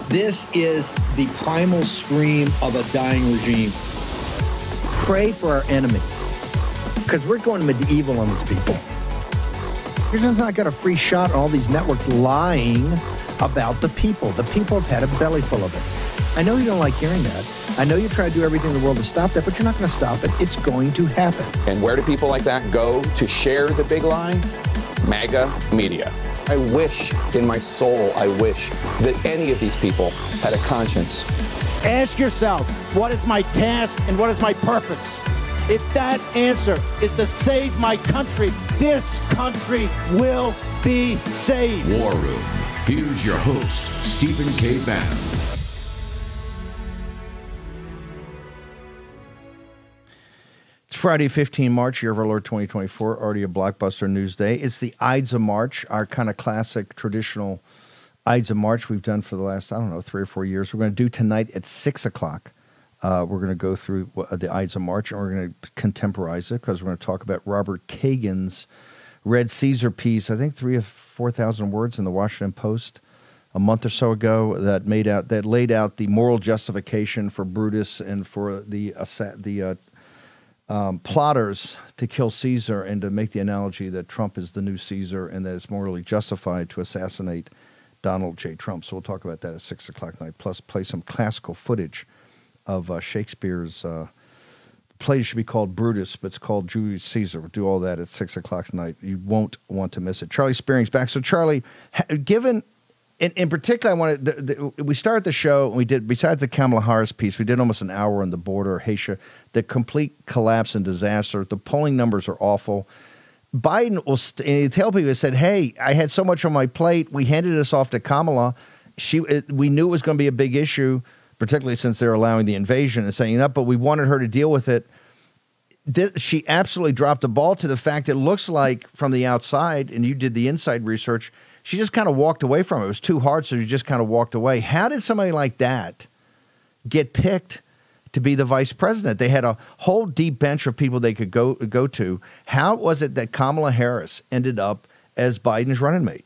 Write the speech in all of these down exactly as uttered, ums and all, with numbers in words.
This is the primal scream of a dying regime. Pray for our enemies, because we're going medieval on these people. You're just not got a free shot on all these networks lying about the people. The people have had a belly full of it. I know you don't like hearing that. I know you try to do everything in the world to stop that, but you're not going to stop it. It's going to happen. And where do people like that go to share the big lie? MAGA media. I wish, in my soul, I wish that any of these people had a conscience. Ask yourself, what is my task and what is my purpose? If that answer is to save my country, this country will be saved. War Room. Here's your host, Stephen K. Bannon. It's Friday, fifteenth of March, year of our Lord twenty twenty-four, already a blockbuster news day. It's the Ides of March, our kind of classic, traditional Ides of March we've done for the last, I don't know, three or four years. We're going to do tonight at six o'clock. Uh, we're going to go through the Ides of March, and we're going to contemporize it because we're going to talk about Robert Kagan's Red Caesar piece, I think three or four thousand words in the Washington Post a month or so ago that made out that laid out the moral justification for Brutus and for the the uh, um, plotters to kill Caesar, and to make the analogy that Trump is the new Caesar and that it's morally justified to assassinate Donald J. Trump. So we'll talk about that at six o'clock tonight. Plus, play some classical footage of uh, Shakespeare's uh, play should be called Brutus, but it's called Julius Caesar. We'll do all that at six o'clock tonight. You won't want to miss it. Charlie Spearing's back. So, Charlie, given in, in particular, I wanted the, the, we started the show and we did, besides the Kamala Harris piece, we did almost an hour on the border, Haitian, the complete collapse and disaster. The polling numbers are awful. Biden will st- and he tell people, he said, "Hey, I had so much on my plate. We handed this off to Kamala. She, it, we knew it was going to be a big issue." Particularly since they're allowing the invasion and saying that, but we wanted her to deal with it. Did, she absolutely dropped the ball to the fact it looks like from the outside, and you did the inside research, she just kind of walked away from it. It was too hard, so she just kind of walked away. How did somebody like that get picked to be the vice president? They had a whole deep bench of people they could go go to. How was it that Kamala Harris ended up as Biden's running mate?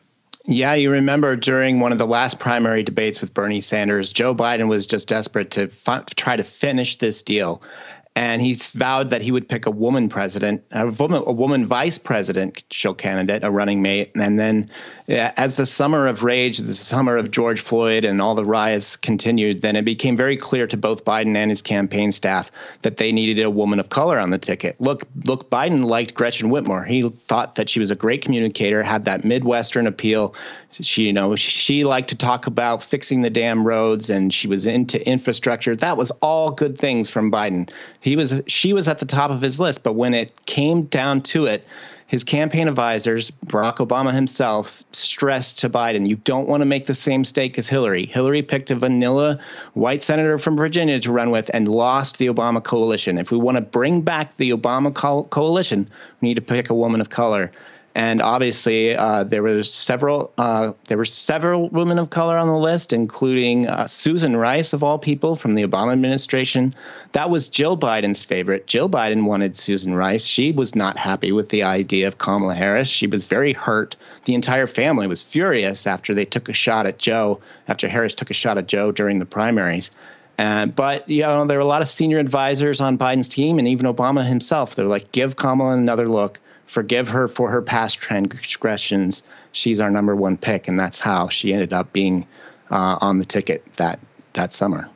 Yeah, you remember during one of the last primary debates with Bernie Sanders, Joe Biden was just desperate to fi- try to finish this deal. And he vowed that he would pick a woman president, a woman, a woman vice presidential candidate, a running mate. And then yeah, as the summer of rage, the summer of George Floyd and all the riots continued, then it became very clear to both Biden and his campaign staff that they needed a woman of color on the ticket. Look, look, Biden liked Gretchen Whitmer. He thought that she was a great communicator, had that Midwestern appeal. She, you know, she liked to talk about fixing the damn roads, and she was into infrastructure. That was all good things from Biden. He was, she was at the top of his list. But when it came down to it, his campaign advisors, Barack Obama himself, stressed to Biden, you don't want to make the same mistake as Hillary. Hillary picked a vanilla white senator from Virginia to run with and lost the Obama coalition. If we want to bring back the Obama co- coalition, we need to pick a woman of color. And obviously, uh, there were several uh, there were several women of color on the list, including uh, Susan Rice, of all people, from the Obama administration. That was Jill Biden's favorite. Jill Biden wanted Susan Rice. She was not happy with the idea of Kamala Harris. She was very hurt. The entire family was furious after they took a shot at Joe, after Harris took a shot at Joe during the primaries. Uh, but, you know, there were a lot of senior advisors on Biden's team, and even Obama himself. They're like, give Kamala another look. Forgive her for her past transgressions. She's our number one pick, and that's how she ended up being uh, on the ticket that that summer.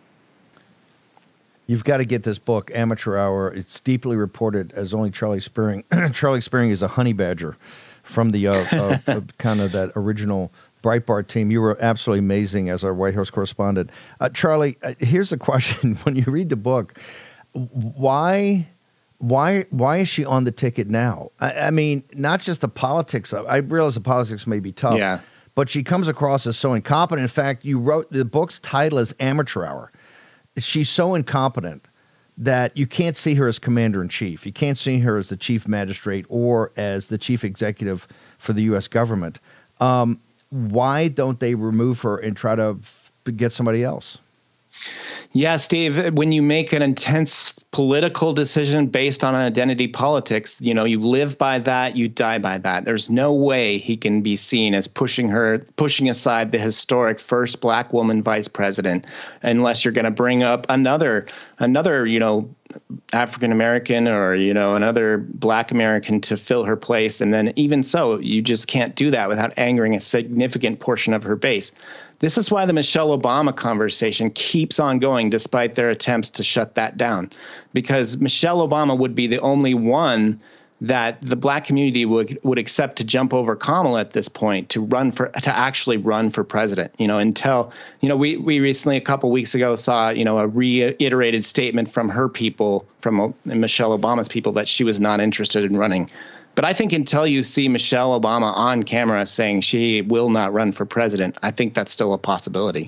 You've got to get this book, Amateur Hour. It's deeply reported as only Charlie Spearing. Charlie Spearing is a honey badger from the uh, uh, uh, kind of that original Breitbart team. You were absolutely amazing as our White House correspondent. Uh, Charlie, uh, here's the question. When you read the book, why... Why why is she on the ticket now? I, I mean, not just the politics of I realize the politics may be tough, yeah. but she comes across as so incompetent. In fact, you wrote the book's title is Amateur Hour. She's so incompetent that you can't see her as commander-in-chief. You can't see her as the chief magistrate or as the chief executive for the U S government. Um, why don't they remove her and try to f- get somebody else? Yeah, Steve, when you make an intense political decision based on identity politics. You know, you live by that, you die by that. There's no way he can be seen as pushing her, pushing aside the historic first black woman vice president, unless you're going to bring up another, another, you know, African American or, you know, another black American to fill her place. And then even so, you just can't do that without angering a significant portion of her base. This is why the Michelle Obama conversation keeps on going despite their attempts to shut that down, because Michelle Obama would be the only one that the black community would would accept to jump over Kamala at this point to run for to actually run for president. You know, until, you know, we we recently a couple weeks ago saw, you know, a reiterated statement from her people, from Michelle Obama's people, that she was not interested in running. But I think until you see Michelle Obama on camera saying she will not run for president, I think that's still a possibility.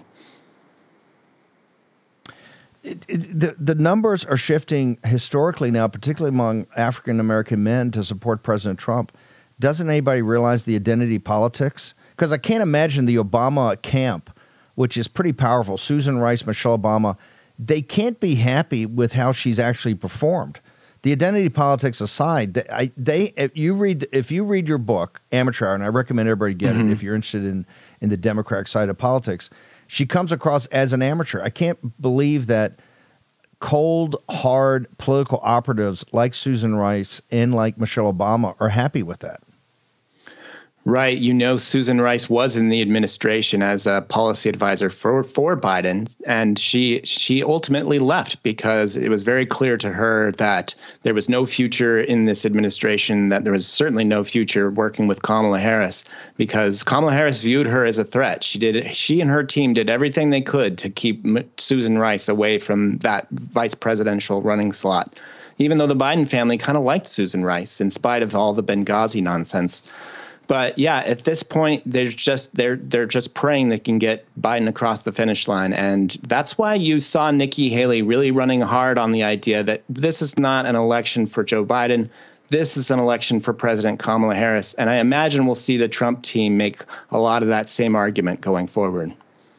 It, it, the, the numbers are shifting historically now, particularly among African-American men, to support President Trump. Doesn't anybody realize the identity politics? Because I can't imagine the Obama camp, which is pretty powerful, Susan Rice, Michelle Obama, they can't be happy with how she's actually performed. The identity politics aside, they, I, they if you read if you read your book, Amateur Hour, and I recommend everybody get mm-hmm. it if you're interested in, in the Democratic side of politics, she comes across as an amateur. I can't believe that cold, hard political operatives like Susan Rice and like Michelle Obama are happy with that. Right. You know, Susan Rice was in the administration as a policy advisor for, for Biden, and she she ultimately left because it was very clear to her that there was no future in this administration, that there was certainly no future working with Kamala Harris, because Kamala Harris viewed her as a threat. She did. She and her team did everything they could to keep Susan Rice away from that vice presidential running slot, even though the Biden family kind of liked Susan Rice in spite of all the Benghazi nonsense. But yeah, at this point, they're just they're they're just praying they can get Biden across the finish line, and that's why you saw Nikki Haley really running hard on the idea that this is not an election for Joe Biden. This is an election for President Kamala Harris, and I imagine we'll see the Trump team make a lot of that same argument going forward.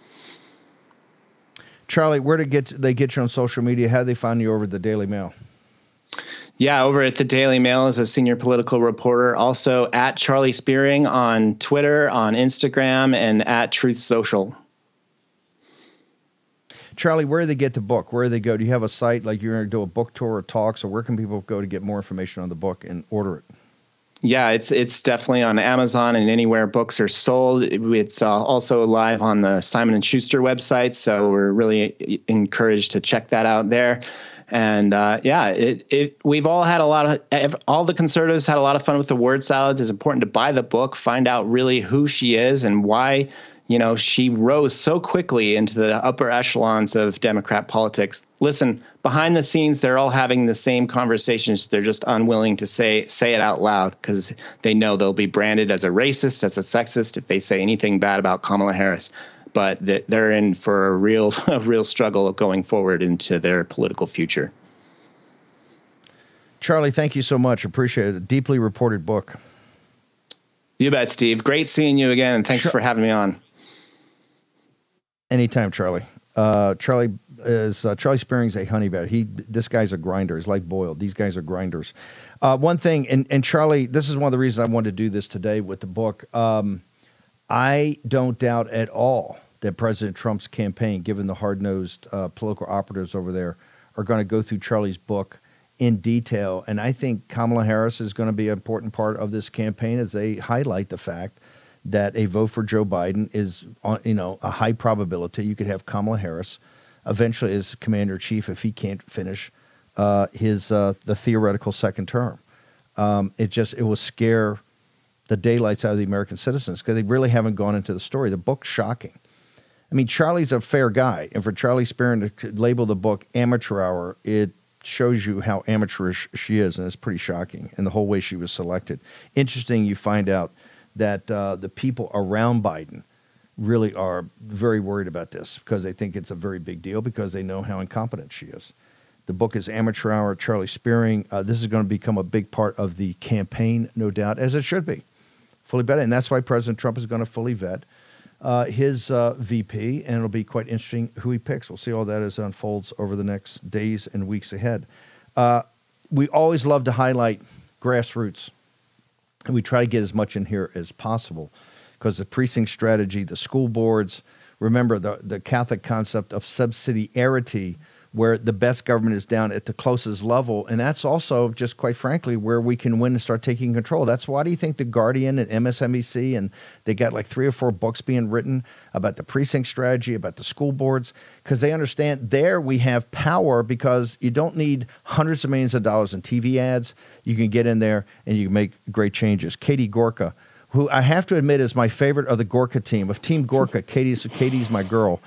Charlie, where to get they get you on social media? How do they find you over at the Daily Mail? Yeah, over at the Daily Mail as a senior political reporter. Also at Charlie Spearing on Twitter, on Instagram, and at Truth Social. Charlie, where do they get the book? Where do they go? Do you have a site like you're going to do a book tour or talk? So where can people go to get more information on the book and order it? Yeah, it's it's definitely on Amazon and anywhere books are sold. It's uh, also live on the Simon and Schuster website, so we're really encouraged to check that out there. And uh, yeah, it, it we've all had a lot of all the conservatives had a lot of fun with the word salads. It's important to buy the book, find out really who she is and why, you know, she rose so quickly into the upper echelons of Democrat politics. Listen, behind the scenes, they're all having the same conversations. They're just unwilling to say say it out loud because they know they'll be branded as a racist, as a sexist if they say anything bad about Kamala Harris. But they're in for a real, a real struggle going forward into their political future. Charlie, thank you so much. Appreciate it. A deeply reported book. You bet, Steve. Great seeing you again, and thanks Char- for having me on. Anytime, Charlie. Uh, Charlie is uh, Charlie Spearing's a honey badger. He, this guy's a grinder. He's like boiled. These guys are grinders. Uh, one thing, and, and Charlie, this is one of the reasons I wanted to do this today with the book. Um, I don't doubt at all that President Trump's campaign, given the hard-nosed uh, political operatives over there, are going to go through Charlie's book in detail. And I think Kamala Harris is going to be an important part of this campaign as they highlight the fact that a vote for Joe Biden is, on, you know, a high probability. You could have Kamala Harris eventually as commander-in-chief if he can't finish uh, his uh, the theoretical second term. Um, it just it will scare the daylights out of the American citizens because they really haven't gone into the story. The book's shocking. I mean, Charlie's a fair guy, and for Charlie Spearing to label the book Amateur Hour, it shows you how amateurish she is, and it's pretty shocking, and the whole way she was selected. Interesting, you find out that uh, the people around Biden really are very worried about this because they think it's a very big deal because they know how incompetent she is. The book is Amateur Hour, Charlie Spearing. Uh, this is going to become a big part of the campaign, no doubt, as it should be. Fully vetted, and that's why President Trump is going to fully vet uh, his uh, V P, and it'll be quite interesting who he picks. We'll see all that as it unfolds over the next days and weeks ahead. Uh, we always love to highlight grassroots, and we try to get as much in here as possible because the precinct strategy, the school boards, remember the, the Catholic concept of subsidiarity, where the best government is down at the closest level. And that's also, just quite frankly, where we can win and start taking control. That's why do you think The Guardian and M S N B C, and they got like three or four books being written about the precinct strategy, about the school boards, because they understand there we have power because you don't need hundreds of millions of dollars in T V ads. You can get in there and you can make great changes. Katie Gorka, who I have to admit is my favorite of the Gorka team, of Team Gorka. Katie's Katie's my girl.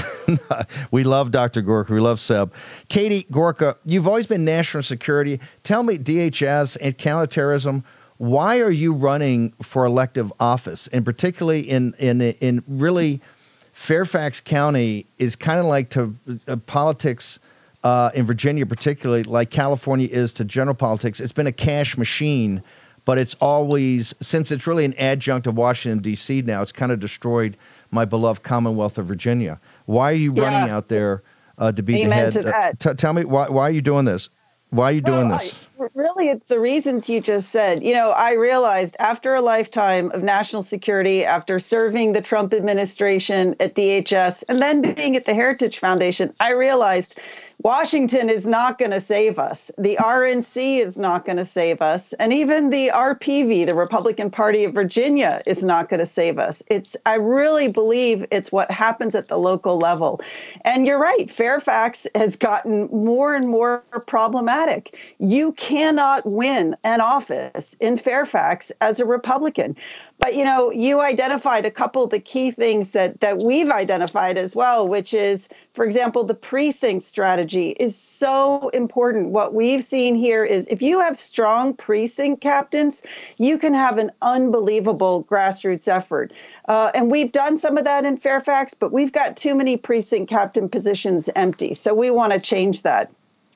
We love Doctor Gorka. We love Seb. Katie Gorka, you've always been national security. Tell me, D H S and counterterrorism, why are you running for elective office? And particularly in in in really Fairfax County is kind of like to uh, politics uh, in Virginia, particularly like California is to general politics. It's been a cash machine. But it's always, since it's really an adjunct of Washington, D C now, it's kind of destroyed my beloved Commonwealth of Virginia. Why are you yeah. running out there uh, to be Amen the head? To that. Uh, t- tell me, why, why are you doing this? Why are you doing well, this? I, really, it's the reasons you just said. You know, I realized after a lifetime of national security, after serving the Trump administration at D H S, and then being at the Heritage Foundation, I realized Washington is not going to save us. The R N C is not going to save us. And even the R P V, the Republican Party of Virginia, is not going to save us. It's, I really believe it's what happens at the local level. And you're right, Fairfax has gotten more and more problematic. You cannot win an office in Fairfax as a Republican. But, you know, you identified a couple of the key things that, that we've identified as well, which is, for example, the precinct strategy is so important. What we've seen here is if you have strong precinct captains, you can have an unbelievable grassroots effort. Uh, and we've done some of that in Fairfax, but we've got too many precinct captain positions empty. So we want to change that.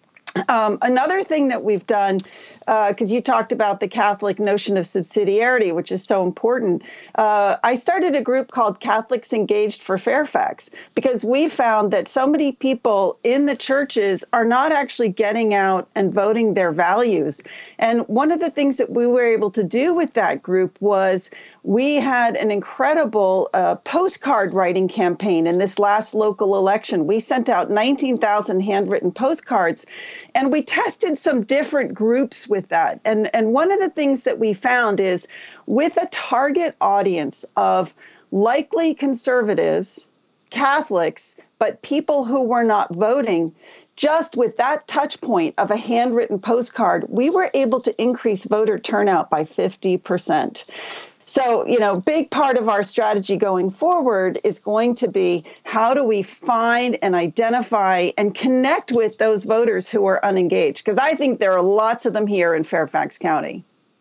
Um, another thing that we've done, because uh, you talked about the Catholic notion of subsidiarity, which is so important, uh, I started a group called Catholics Engaged for Fairfax, because we found that so many people in the churches are not actually getting out and voting their values. And one of the things that we were able to do with that group was we had an incredible uh, postcard writing campaign in this last local election. We sent out nineteen thousand handwritten postcards, and we tested some different groups with that. And, and one of the things that we found is with a target audience of likely conservatives, Catholics, but people who were not voting, just with that touch point of a handwritten postcard, we were able to increase voter turnout by fifty percent. So, you know, big part of our strategy going forward is going to be how do we find and identify and connect with those voters who are unengaged? Because I think there are lots of them here in Fairfax County.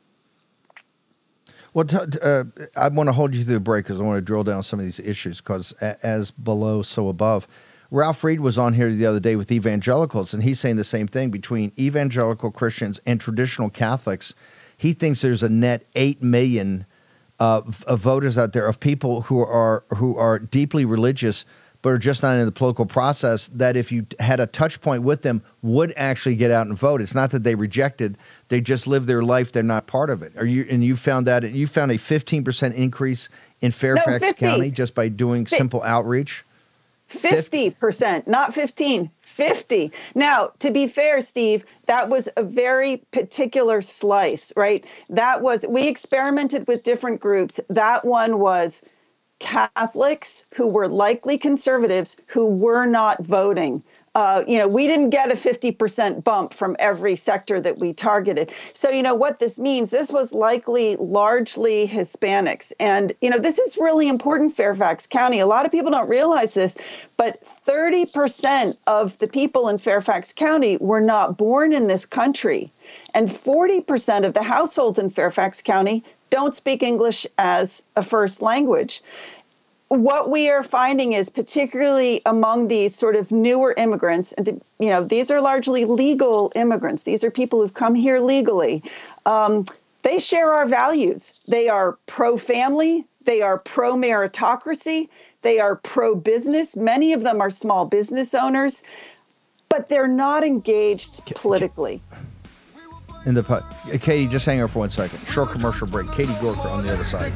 Well, t- uh, I want to hold you through the break because I want to drill down some of these issues because a- as below, so above. Ralph Reed was on here the other day with evangelicals, and he's saying the same thing between evangelical Christians and traditional Catholics. He thinks there's a net eight million Uh, of voters out there, of people who are who are deeply religious but are just not in the political process, that if you had a touch point with them would actually get out and vote. It's not that they rejected, they just live their life, they're not part of it. Are you and you found that you found a fifteen percent increase in Fairfax no, County just by doing simple outreach? fifty percent, not fifteen, fifty. Now, to be fair, Steve, that was a very particular slice, right? That was, we experimented with different groups. That one was Catholics who were likely conservatives who were not voting. Uh, you know, we didn't get a fifty percent bump from every sector that we targeted. So, you know, what this means, this was likely largely Hispanics. And, you know, this is really important, Fairfax County. A lot of people don't realize this, but thirty percent of the people in Fairfax County were not born in this country. And forty percent of the households in Fairfax County don't speak English as a first language. What we are finding is, particularly among these sort of newer immigrants, and you know, these are largely legal immigrants. These are people who've come here legally. Um, they share our values. They are pro-family. They are pro-meritocracy. They are pro-business. Many of them are small business owners, but they're not engaged politically. in the pu- Katie, just hang on for one second. Short commercial break. Katie Gorka on the other side.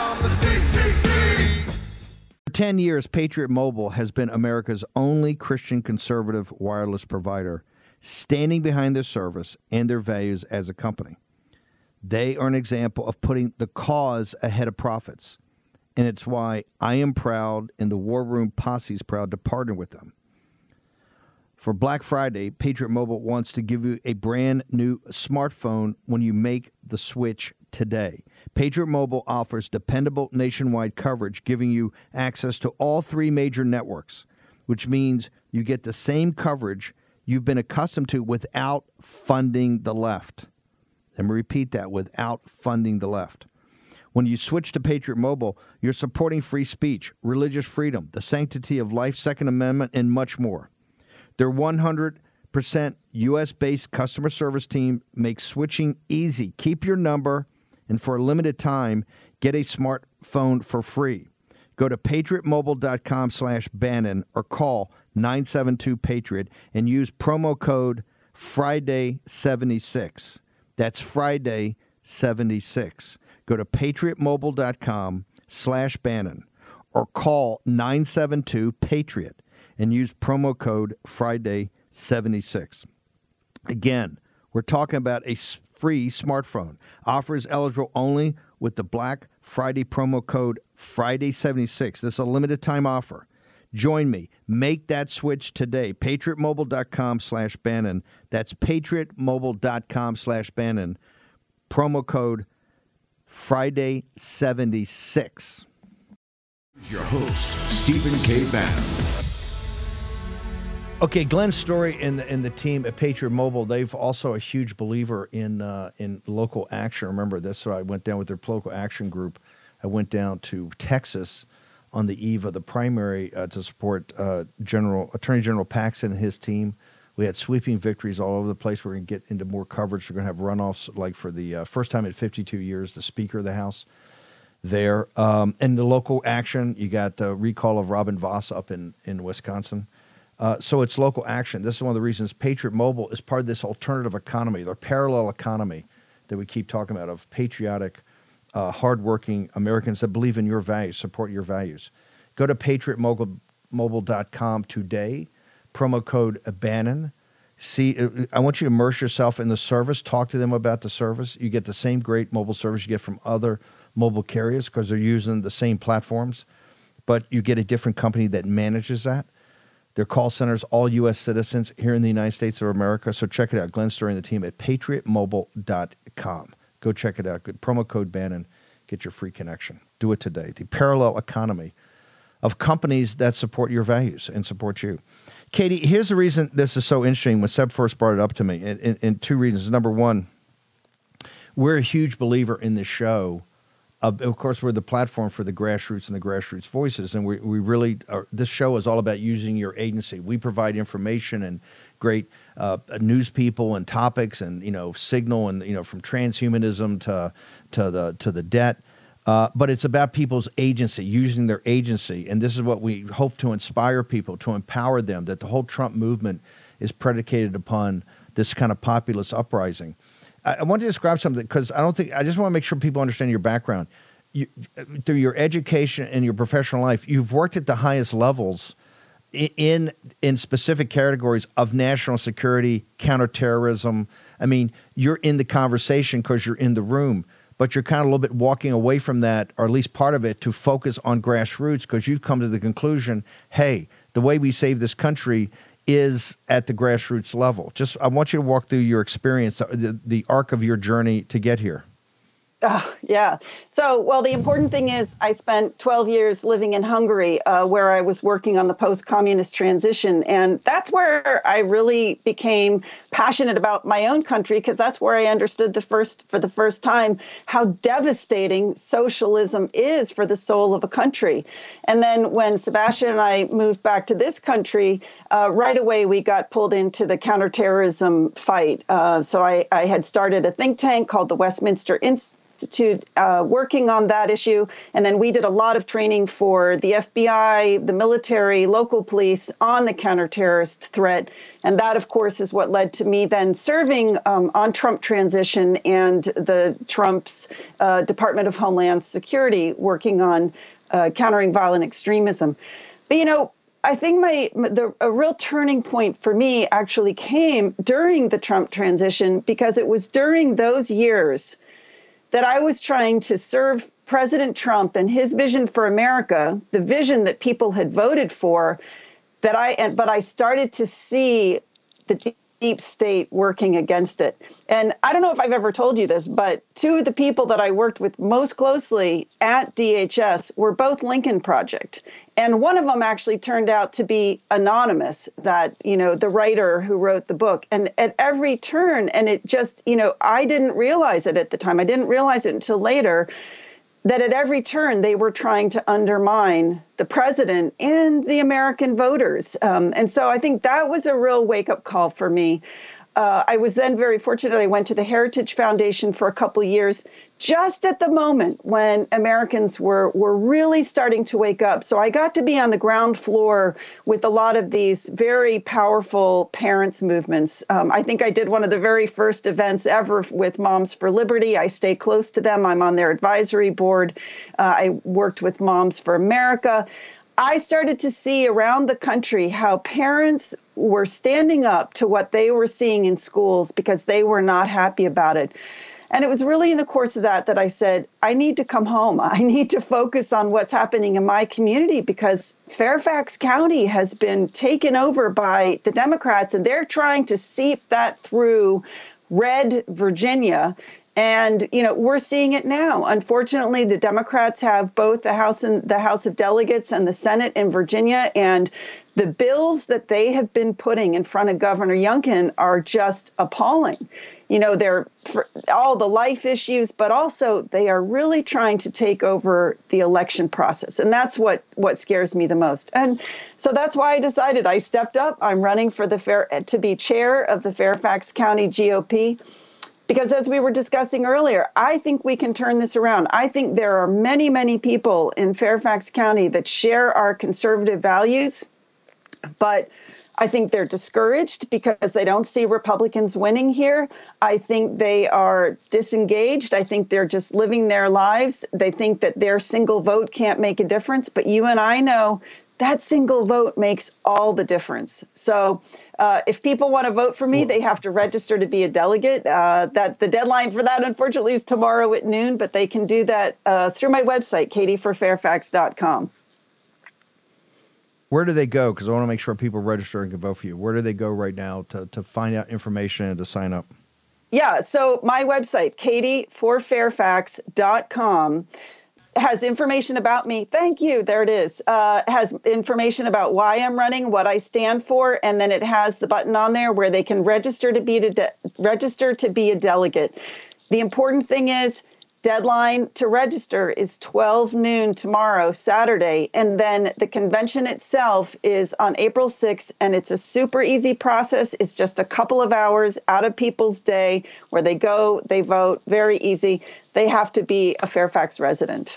For ten years, Patriot Mobile has been America's only Christian conservative wireless provider, standing behind their service and their values as a company. They are an example of putting the cause ahead of profits. And it's why I am proud and the War Room Posse is proud to partner with them. For Black Friday, Patriot Mobile wants to give you a brand new smartphone when you make the switch today. Patriot Mobile offers dependable nationwide coverage, giving you access to all three major networks, which means you get the same coverage you've been accustomed to without funding the left. Let me repeat that, without funding the left. When you switch to Patriot Mobile, you're supporting free speech, religious freedom, the sanctity of life, Second Amendment, and much more. Their one hundred percent U S-based customer service team makes switching easy. Keep your number, and for a limited time, get a smartphone for free. Go to patriotmobile.com slash Bannon or call nine seven two Patriot and use promo code Friday seventy-six. That's Friday seventy-six. Go to patriotmobile.com slash Bannon or call nine seven two Patriot and use promo code Friday seventy-six. Again, we're talking about a free smartphone. Offer is eligible only with the Black Friday promo code Friday seventy-six. This is a limited time offer. Join me. Make that switch today. patriotmobile.com slash Bannon. That's patriotmobile.com slash Bannon. Promo code Friday seventy-six. Your host, Stephen K. Bannon. Okay, Glenn Story and the, and the team at Patriot Mobile, they've also a huge believer in uh, in local action. Remember, that's why I went down with their local action group. I went down to Texas on the eve of the primary uh, to support uh, General Attorney General Paxton and his team. We had sweeping victories all over the place. We're going to get into more coverage. We're going to have runoffs, like for the uh, first time in fifty-two years, the Speaker of the House there. Um, and the local action, you got the recall of Robin Voss up in, in Wisconsin. Uh, so it's local action. This is one of the reasons Patriot Mobile is part of this alternative economy, the parallel economy that we keep talking about, of patriotic, uh, hardworking Americans that believe in your values, support your values. Go to patriot mobile dot com today, promo code Bannon. See, I want you to immerse yourself in the service. Talk to them about the service. You get the same great mobile service you get from other mobile carriers because they're using the same platforms, but you get a different company that manages that. Their call centers, all U S citizens here in the United States of America. So check it out. Glenn Story and the team at patriot mobile dot com. Go check it out. Good promo code Bannon. Get your free connection. Do it today. The parallel economy of companies that support your values and support you. Katie, here's the reason this is so interesting. When Seb first brought it up to me, in, in, in two reasons. Number one, we're a huge believer in this show. Of, of course, we're the platform for the grassroots and the grassroots voices, and we, we really are, this show is all about using your agency. We provide information and great uh, news people and topics, and you know, signal, and you know, from transhumanism to to the to the debt. Uh, but it's about people's agency, using their agency, and this is what we hope to inspire people, to empower them. That the whole Trump movement is predicated upon this kind of populist uprising. I want to describe something because I don't think I just want to make sure people understand your background. You, through your education and your professional life, you've worked at the highest levels in in specific categories of national security, counterterrorism. I mean, you're in the conversation because you're in the room, but you're kind of a little bit walking away from that, or at least part of it, to focus on grassroots because you've come to the conclusion, hey, the way we save this country is at the grassroots level. Just, I want you to walk through your experience, the, the arc of your journey to get here. Oh, yeah. So, well, the important thing is I spent twelve years living in Hungary, uh, where I was working on the post-communist transition. And that's where I really became passionate about my own country, because that's where I understood the first, for the first time, how devastating socialism is for the soul of a country. And then when Sebastian and I moved back to this country, uh, right away we got pulled into the counterterrorism fight. Uh, so I, I had started a think tank called the Westminster Institute. Institute uh, working on that issue. And then we did a lot of training for the F B I, the military, local police on the counterterrorist threat. And that, of course, is what led to me then serving um, on Trump transition and the Trump's uh, Department of Homeland Security working on uh, countering violent extremism. But, you know, I think my the a real turning point for me actually came during the Trump transition, because it was during those years that I was trying to serve President Trump and his vision for America, the vision that people had voted for, that I and but I started to see the deep, deep state working against it. And I don't know if I've ever told you this, but two of the people that I worked with most closely at D H S were both Lincoln Project. And one of them actually turned out to be anonymous, that, you know, the writer who wrote the book. And at every turn, and it just, you know, I didn't realize it at the time. I didn't realize it until later, that at every turn they were trying to undermine the president and the American voters. Um, and so I think that was a real wake-up call for me. Uh, I was then very fortunate. I went to the Heritage Foundation for a couple of years, just at the moment when Americans were were really starting to wake up. So I got to be on the ground floor with a lot of these very powerful parents' movements. Um, I think I did one of the very first events ever with Moms for Liberty. I stay close to them. I'm on their advisory board. Uh, I worked with Moms for America. I started to see around the country how parents were standing up to what they were seeing in schools because they were not happy about it. And it was really in the course of that that I said, I need to come home. I need to focus on what's happening in my community, because Fairfax County has been taken over by the Democrats, and they're trying to seep that through red Virginia. And, you know, we're seeing it now. Unfortunately, the Democrats have both the House and the House of Delegates and the Senate in Virginia. And the bills that they have been putting in front of Governor Youngkin are just appalling. You know, they're for all the life issues, but also they are really trying to take over the election process. And that's what, what scares me the most. And so that's why I decided I stepped up. I'm running for the fair to be chair of the Fairfax County G O P. Because as we were discussing earlier, I think we can turn this around. I think there are many, many people in Fairfax County that share our conservative values, but I think they're discouraged because they don't see Republicans winning here. I think they are disengaged. I think they're just living their lives. They think that their single vote can't make a difference. But you and I know that single vote makes all the difference. So uh, if people want to vote for me, they have to register to be a delegate. Uh, that the deadline for that, unfortunately, is tomorrow at noon, but they can do that uh, through my website, katie for fairfax dot com. Where do they go? Because I want to make sure people register and can vote for you. Where do they go right now to, to find out information and to sign up? Yeah, so my website, katie for fairfax dot com. has information about me. Thank you. There it is. Uh, has information about why I'm running, what I stand for, and then it has the button on there where they can register to be to de- register to be a delegate. The important thing is, deadline to register is twelve noon tomorrow, Saturday, and then the convention itself is on April sixth, and it's a super easy process. It's just a couple of hours out of people's day where they go, they vote, very easy. They have to be a Fairfax resident.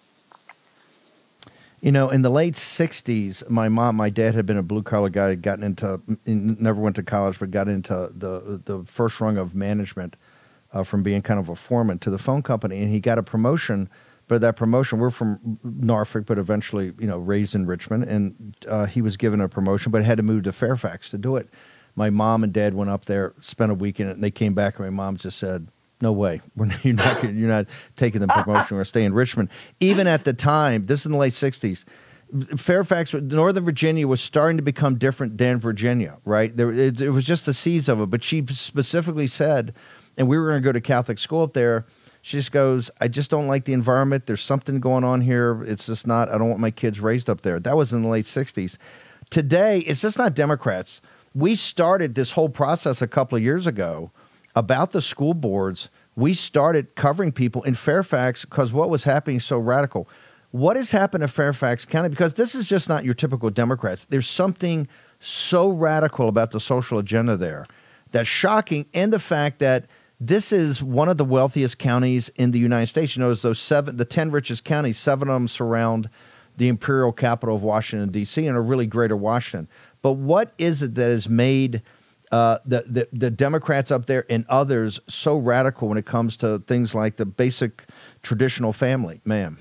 You know, in the late sixties, my mom, my dad had been a blue-collar guy, gotten into, never went to college, but got into the the first rung of management uh, from being kind of a foreman to the phone company, and he got a promotion. But that promotion, we're from Norfolk, but eventually, you know, raised in Richmond, and uh, he was given a promotion, but had to move to Fairfax to do it. My mom and dad went up there, spent a week in it, and they came back, and my mom just said, no way. We're not, you're not you're not taking the promotion. We're going to stay in Richmond. Even at the time, this is in the late sixties, Fairfax, Northern Virginia was starting to become different than Virginia, right? There, it, it was just the seeds of it. But she specifically said, and we were going to go to Catholic school up there, she just goes, I just don't like the environment. There's something going on here. It's just not, I don't want my kids raised up there. That was in the late sixties. Today, it's just not Democrats. We started this whole process a couple of years ago about the school boards. We started covering people in Fairfax because what was happening so radical. What has happened to Fairfax County? Because this is just not your typical Democrats. There's something so radical about the social agenda there that's shocking, and the fact that This is one of the wealthiest counties in the United States. You know, those seven, the ten richest counties, seven of them surround the imperial capital of Washington, D C, and are really greater Washington. But what is it that has made uh, the, the, the Democrats up there and others so radical when it comes to things like the basic traditional family, ma'am?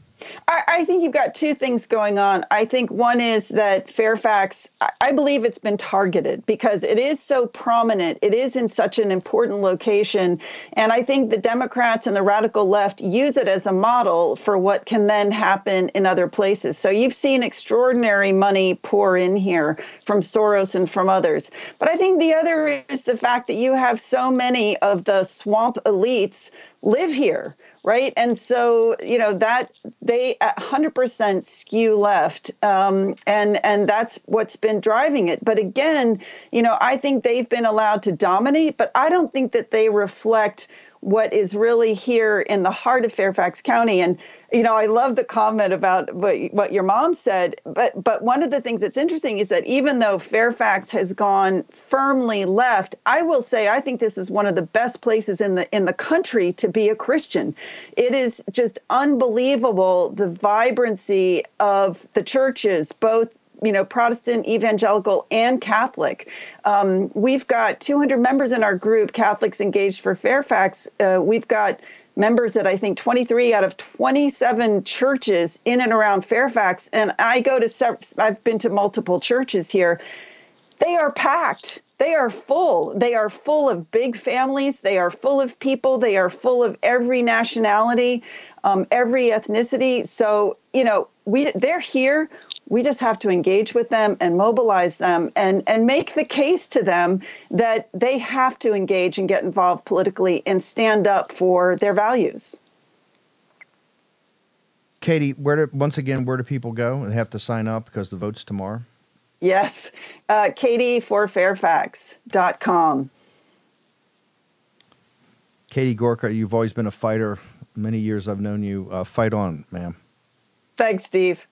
I, I think you've got two things going on. I think one is that Fairfax, I, I believe it's been targeted because it is so prominent. It is in such an important location. And I think the Democrats and the radical left use it as a model for what can then happen in other places. So you've seen extraordinary money pour in here from Soros and from others. But I think the other is the fact that you have so many of the swamp elites live here, right? And so, you know, that they one hundred percent skew left. Um, and, and that's what's been driving it. But again, you know, I think they've been allowed to dominate, but I don't think that they reflect what is really here in the heart of Fairfax County. And, you know, I love the comment about what, what your mom said. But but one of the things that's interesting is that even though Fairfax has gone firmly left, I will say I think this is one of the best places in the in the country to be a Christian. It is just unbelievable, the vibrancy of the churches, both you know, Protestant, evangelical, and Catholic. Um, we've got two hundred members in our group, Catholics Engaged for Fairfax. Uh, we've got members at, I think, twenty-three out of twenty-seven churches in and around Fairfax. And I go to, several, I've been to multiple churches here. They are packed. They are full. They are full of big families. They are full of people. They are full of every nationality, um, every ethnicity. So, you know, we they're here. We just have to engage with them and mobilize them and, and make the case to them that they have to engage and get involved politically and stand up for their values. Katie, where do, once again, where do people go? They have to sign up because the vote's tomorrow? Yes, uh, katie for fairfax dot com. Katie Gorka, you've always been a fighter. Many years I've known you. Uh, fight on, ma'am. Thanks, Steve.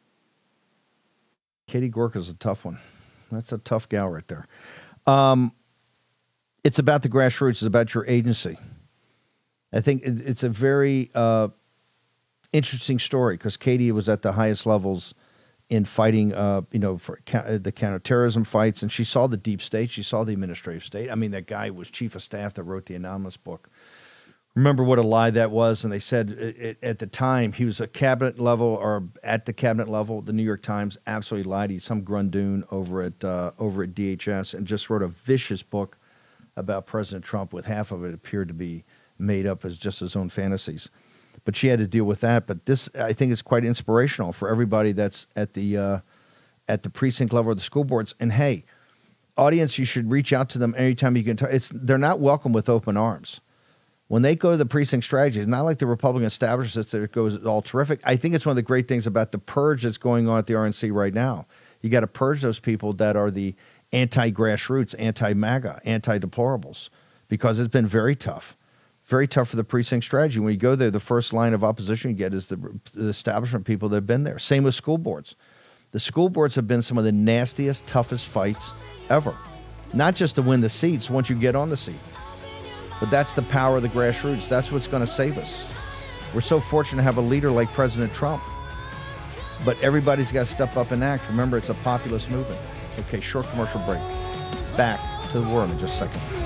Katie Gorka's a tough one. That's a tough gal right there. Um, it's about the grassroots. It's about your agency. I think it, it's a very uh, interesting story because Katie was at the highest levels in fighting, uh, you know, for ca- the counterterrorism fights, and she saw the deep state. She saw the administrative state. I mean, that guy was chief of staff that wrote the Anonymous book. Remember what a lie that was, and they said it, it, at the time he was a cabinet level or at the cabinet level. The New York Times absolutely lied. He's some grundoon over at uh, over at D H S and just wrote a vicious book about President Trump. With half of it appeared to be made up as just his own fantasies. But she had to deal with that. But this, I think, is quite inspirational for everybody that's at the uh, at the precinct level of the school boards. And hey, audience, you should reach out to them anytime you can. T- it's they're not welcome with open arms. When they go to the precinct strategy, it's not like the Republican establishment that it goes all terrific. I think it's one of the great things about the purge that's going on at the R N C right now. You got to purge those people that are the anti-grassroots, anti-MAGA, anti-deplorables, because it's been very tough. Very tough for the precinct strategy. When you go there, the first line of opposition you get is the, the establishment people that have been there. Same with school boards. The school boards have been some of the nastiest, toughest fights ever. Not just to win the seats once you get on the seat. But that's the power of the grassroots. That's what's going to save us. We're so fortunate to have a leader like President Trump. But everybody's got to step up and act. Remember, it's a populist movement. Okay, short commercial break. Back to the world in just a second.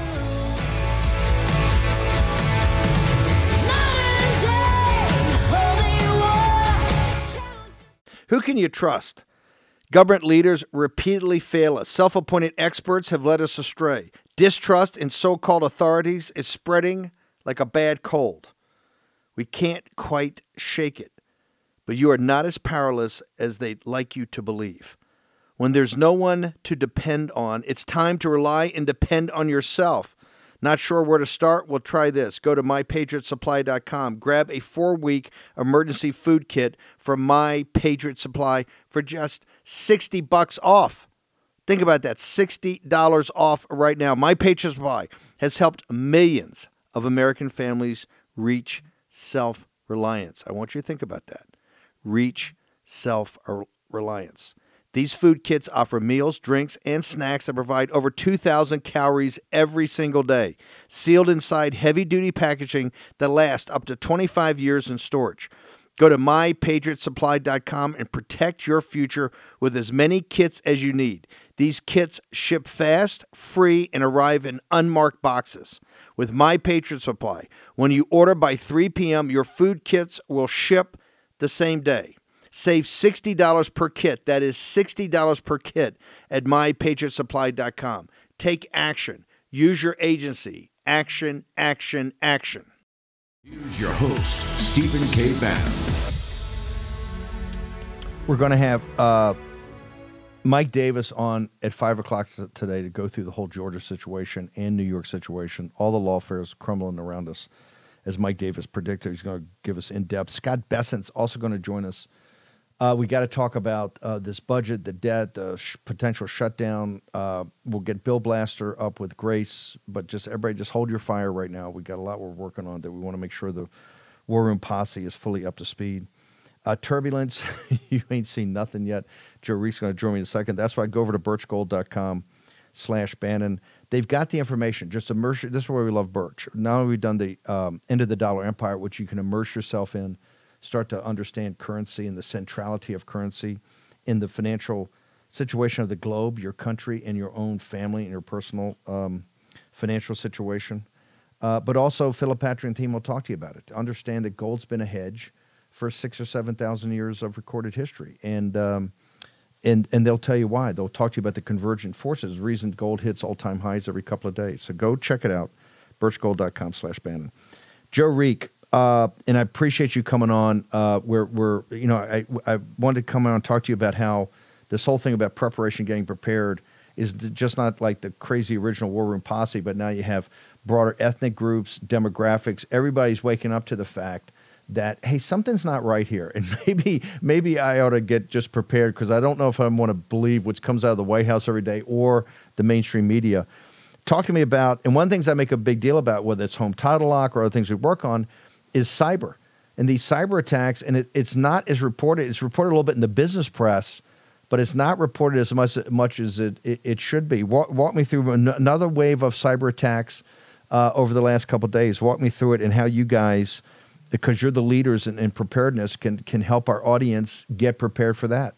Who can you trust? Government leaders repeatedly fail us. Self-appointed experts have led us astray. Distrust in so-called authorities is spreading like a bad cold. We can't quite shake it, but you are not as powerless as they'd like you to believe. When there's no one to depend on, it's time to rely and depend on yourself. Not sure where to start? Well, try this. Go to my patriot supply dot com. Grab a four-week emergency food kit from My Patriot Supply for just sixty bucks off. Think about that, sixty dollars off right now. My Patriot Supply has helped millions of American families reach self-reliance. I want you to think about that. Reach self-reliance. These food kits offer meals, drinks, and snacks that provide over two thousand calories every single day, sealed inside heavy-duty packaging that lasts up to twenty-five years in storage. Go to my patriot supply dot com and protect your future with as many kits as you need. These kits ship fast, free, and arrive in unmarked boxes. With My Patriot Supply, when you order by three p.m., your food kits will ship the same day. Save sixty dollars per kit. That is sixty dollars per kit at my patriot supply dot com. Take action. Use your agency. Action, action, action. Here's your host, Stephen K. Bannon. We're going to have uh, Mike Davis on at five o'clock today to go through the whole Georgia situation and New York situation. All the lawfares crumbling around us, as Mike Davis predicted. He's going to give us in-depth. Scott Bessent's also going to join us. Uh, we got to talk about uh, this budget, the debt, the sh- potential shutdown. Uh, we'll get Bill Blaster up with Grace, but just everybody just hold your fire right now. We got a lot we're working on that we want to make sure the War Room posse is fully up to speed. Uh, turbulence, you ain't seen nothing yet. Joe Reek's going to join me in a second. That's why I go over to birch gold dot com slash Bannon. They've got the information. Just immerse. This is where we love Birch. Now we've done the um, End of the Dollar Empire, which you can immerse yourself in. Start to understand currency and the centrality of currency in the financial situation of the globe, your country, and your own family and your personal um, financial situation. Uh, but also, Philip Patrick and team will talk to you about it. To understand that gold's been a hedge for six or seven thousand years of recorded history, and um, and and they'll tell you why. They'll talk to you about the convergent forces, the reason gold hits all-time highs every couple of days. So go check it out, birch gold dot com slash Bannon. Joe Reek. Uh, and I appreciate you coming on. Uh, we're, we're, you know, I, I wanted to come on and talk to you about how this whole thing about preparation, getting prepared, is just not like the crazy original War Room posse, but now you have broader ethnic groups, demographics. Everybody's waking up to the fact that, hey, something's not right here, and maybe maybe I ought to get just prepared, because I don't know if I want to believe what comes out of the White House every day or the mainstream media. Talk to me about, and one of the things I make a big deal about, whether it's home title lock or other things we work on, is cyber. And these cyber attacks, and it, it's not as reported, it's reported a little bit in the business press, but it's not reported as much, much as it, it, it should be. Walk, walk me through an, another wave of cyber attacks uh, over the last couple of days. Walk me through it and how you guys, because you're the leaders in, in preparedness, can, can help our audience get prepared for that.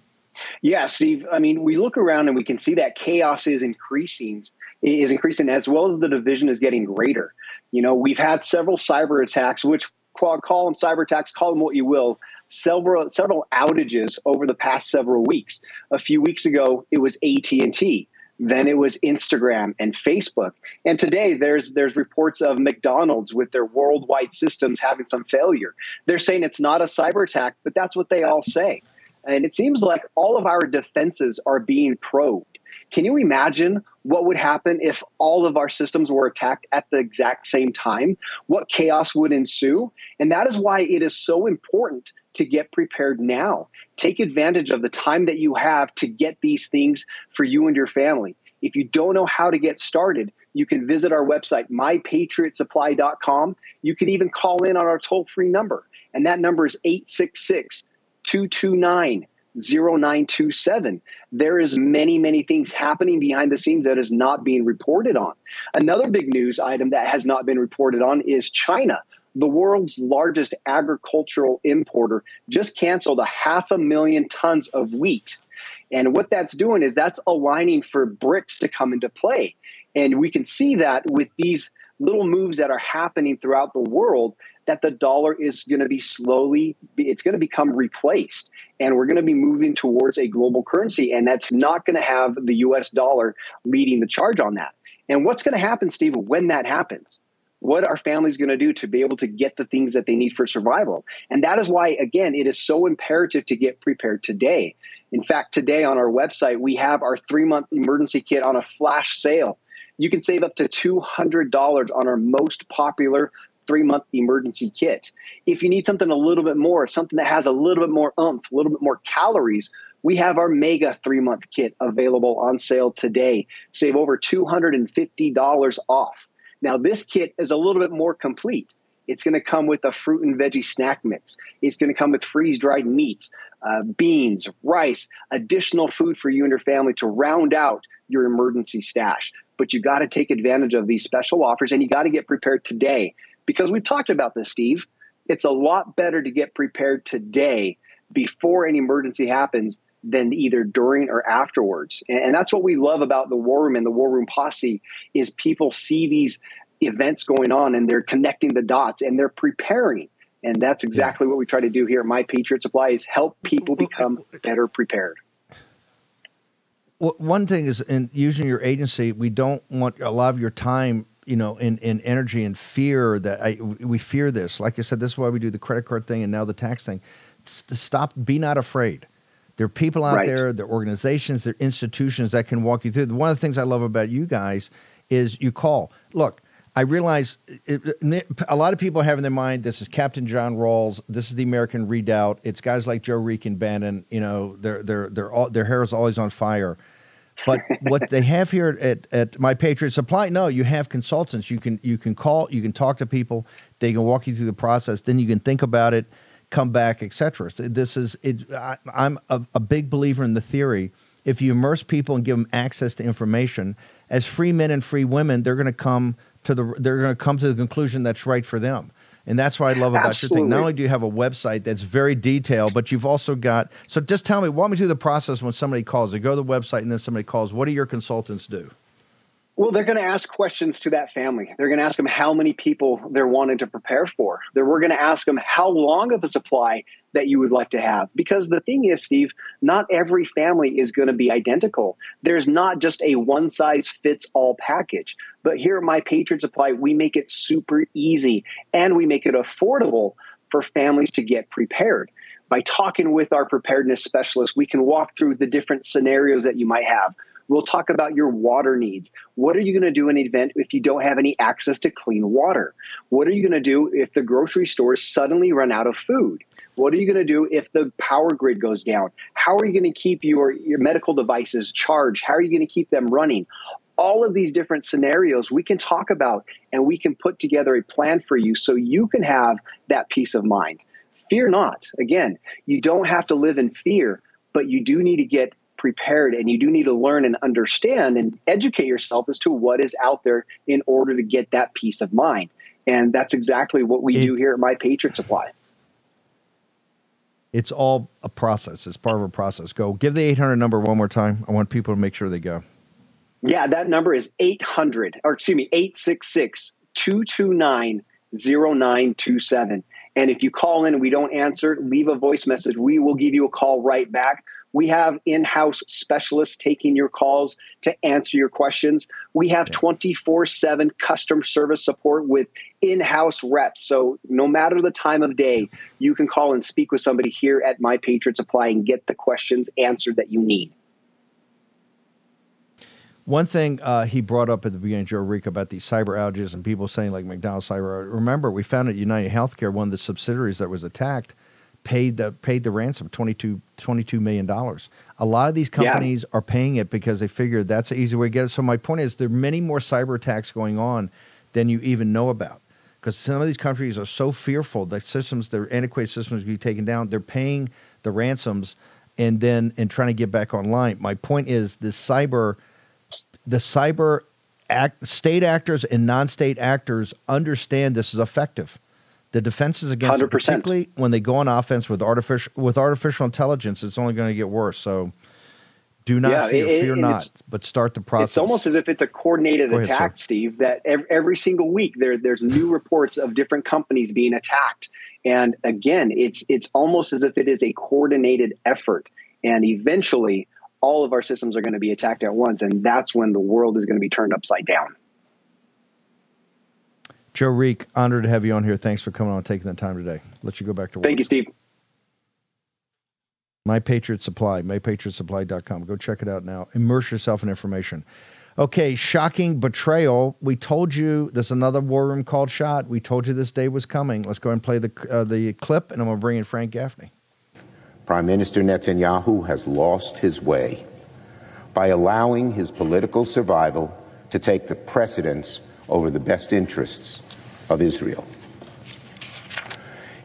Yeah, Steve. I mean, we look around and we can see that chaos is increasing, is increasing as well as the division is getting greater. You know, we've had several cyber attacks, which call, call them cyber attacks, call them what you will, several several outages over the past several weeks. A few weeks ago, it was A T and T. Then it was Instagram and Facebook. And today there's there's reports of McDonald's with their worldwide systems having some failure. They're saying it's not a cyber attack, but that's what they all say. And it seems like all of our defenses are being probed. Can you imagine what would happen if all of our systems were attacked at the exact same time? What chaos would ensue? And that is why it is so important to get prepared now. Take advantage of the time that you have to get these things for you and your family. If you don't know how to get started, you can visit our website, my patriot supply dot com. You can even call in on our toll-free number, and that number is eight six six, two two nine, zero nine two seven. There is many, many things happening behind the scenes that is not being reported on. Another big news item that has not been reported on is China. The world's largest agricultural importer just canceled a half a million tons of wheat. And what that's doing is that's aligning for BRICS to come into play. And we can see that with these little moves that are happening throughout the world, that the dollar is going to be slowly, it's going to become replaced. And we're going to be moving towards a global currency. And that's not going to have the U S dollar leading the charge on that. And what's going to happen, Steve, when that happens? What are families going to do to be able to get the things that they need for survival? And that is why, again, it is so imperative to get prepared today. In fact, today on our website, we have our three-month emergency kit on a flash sale. You can save up to two hundred dollars on our most popular three-month emergency kit. If you need something a little bit more, something that has a little bit more oomph, a little bit more calories, we have our mega three-month kit available on sale today. Save over two hundred fifty dollars off. Now, this kit is a little bit more complete. It's going to come with a fruit and veggie snack mix. It's going to come with freeze-dried meats, uh, beans, rice, additional food for you and your family to round out your emergency stash. But you got to take advantage of these special offers, and you got to get prepared today. Because we've talked about this, Steve. It's a lot better to get prepared today before an emergency happens than either during or afterwards. And that's what we love about the War Room and the War Room Posse is people see these events going on and they're connecting the dots and they're preparing. And that's exactly what we try to do here at My Patriot Supply is help people become better prepared. Well, one thing is in using your agency, we don't want a lot of your time, you know, in, in energy and fear that I, we fear this. Like I said, this is why we do the credit card thing and now the tax thing. Stop, be not afraid. There are people out right. there, there are organizations, there are institutions that can walk you through. One of the things I love about you guys is you call. Look, I realize it, it, a lot of people have in their mind, this is Captain John Rawls, this is the American Redoubt. It's guys like Joe Reek and Bannon, you know, they're, they're, they're all, their hair is always on fire. But what they have here at, at My Patriot Supply, no, you have consultants. You can you can call, you can talk to people. They can walk you through the process. Then you can think about it, come back, et cetera. So this is it. I, I'm a, a big believer in the theory. If you immerse people and give them access to information, as free men and free women, they're going to come to the they're going to come to the conclusion that's right for them. And that's what I love about Absolutely. your thing. Not only do you have a website that's very detailed, but you've also got – so just tell me, walk me through the process when somebody calls. They go to the website and then somebody calls. What do your consultants do? Well, they're going to ask questions to that family. They're going to ask them how many people they're wanting to prepare for. They're, we're going to ask them how long of a supply that you would like to have. Because the thing is, Steve, not every family is going to be identical. There's not just a one-size-fits-all package. But here at My Patriot Supply, we make it super easy and we make it affordable for families to get prepared. By talking with our preparedness specialists, we can walk through the different scenarios that you might have. We'll talk about your water needs. What are you going to do in an event if you don't have any access to clean water? What are you going to do if the grocery stores suddenly run out of food? What are you going to do if the power grid goes down? How are you going to keep your, your medical devices charged? How are you going to keep them running? All of these different scenarios we can talk about, and we can put together a plan for you so you can have that peace of mind. Fear not. Again, you don't have to live in fear, but you do need to get prepared, and you do need to learn and understand and educate yourself as to what is out there in order to get that peace of mind. And that's exactly what we it, do here at My Patriot Supply. It's all a process. It's part of a process. Go give the eight hundred number one more time. I want people to make sure they go. Yeah, that number is eight hundred, or excuse me, eight six six, two two nine, zero nine two seven. And if you call in and we don't answer, leave a voice message. We will give you a call right back. We have in-house specialists taking your calls to answer your questions. We have twenty-four seven customer service support with in-house reps. So no matter the time of day, you can call and speak with somebody here at My Patriot Supply and get the questions answered that you need. One thing uh, he brought up at the beginning, Joe Reek, about these cyber outages and people saying like McDonald's cyber. Remember, we found at United Healthcare, one of the subsidiaries that was attacked, paid the paid the ransom, twenty-two million dollars. A lot of these companies yeah. are paying it because they figure that's an easy way to get it. So my point is there are many more cyber attacks going on than you even know about, because some of these countries are so fearful that systems, their antiquated systems, will be taken down. They're paying the ransoms and then and trying to get back online. My point is the cyber, the cyber act, state actors and non-state actors understand this is effective. The defenses against it, particularly when they go on offense with artificial with artificial intelligence, it's only going to get worse. So do not yeah, fear, it, fear not, but start the process. It's almost as if it's a coordinated go ahead, attack, sir. Steve, that every, every single week there there's new reports of different companies being attacked. And again, it's it's almost as if it is a coordinated effort. And eventually all of our systems are going to be attacked at once. And that's when the world is going to be turned upside down. Joe Reek, honored to have you on here. Thanks for coming on and taking the time today. Let you go back to work. Thank you, Steve. My Patriot Supply, my patriot supply dot com. Go check it out now. Immerse yourself in information. Okay, shocking betrayal. We told you there's another war room called shot. We told you this day was coming. Let's go ahead and play the, uh, the clip, and I'm going to bring in Frank Gaffney. Prime Minister Netanyahu has lost his way by allowing his political survival to take the precedence over the best interests of Israel.